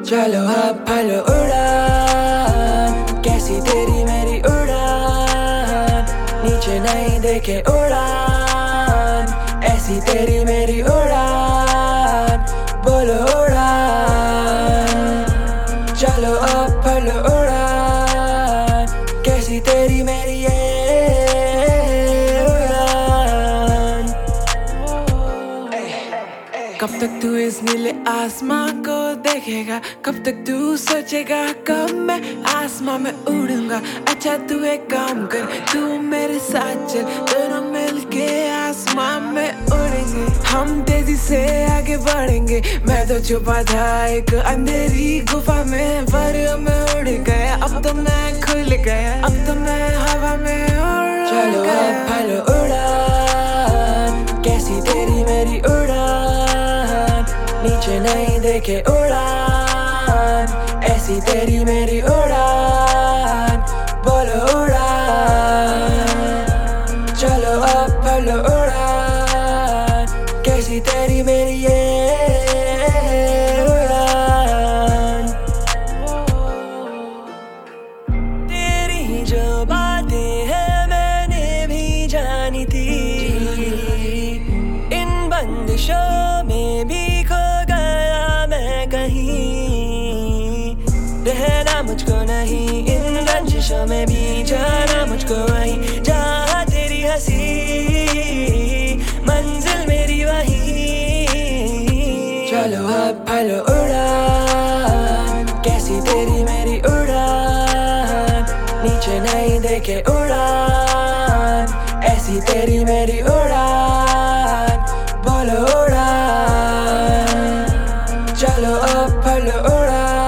चलो अब भलो उड़ान, कैसी तेरी मेरी उड़ान, नीचे नहीं देखे उड़ान, ऐसी तेरी मेरी उड़ान, बोलो उड़ान। चलो अब भलो उड़ान, कैसी तेरी मेरी ये उड़ान। कब तक तू इस नीले आसमां को देखेगा, कब तक तू सोचेगा कब मैं आसमां में उड़ूंगा। अच्छा तू एक काम कर, तू मेरे साथ चल, दोनों मिलके आसमां में उड़ेंगे। हम तेजी से आगे बढ़ेंगे, मैं तो छुपा था एक अंधेरी गुफा में, पर मैं उड़ गया, अब तो मैं खुल गया, अब तो मैं हवा में उड़ गया। चलो अब भलो उड़ान, कैसी तेरी मेरी उड़ान, नीचे नहीं देखे उड़ान, ऐसी तेरी मेरी उड़ान, बोलो उड़ान। चलो अब भलो उड़ान, कैसी तेरी मेरी ये उड़ान। तेरी जो बातें हैं मैंने भी जानी थी, इन बंदिशों में भी खो गया मैं कहीं, रहना मुझको नहीं इन रंजिशों में भी, जाना मुझको वहीं जहाँ तेरी हंसी मंजिल मेरी वहीं। चलो अब भलो उड़ान, कैसी तेरी मेरी उड़ान, नीचे नहीं देखे उड़ान, ऐसी तेरी मेरी उड़ान, बोलो उड़ान। चलो अब भलो उड़ान।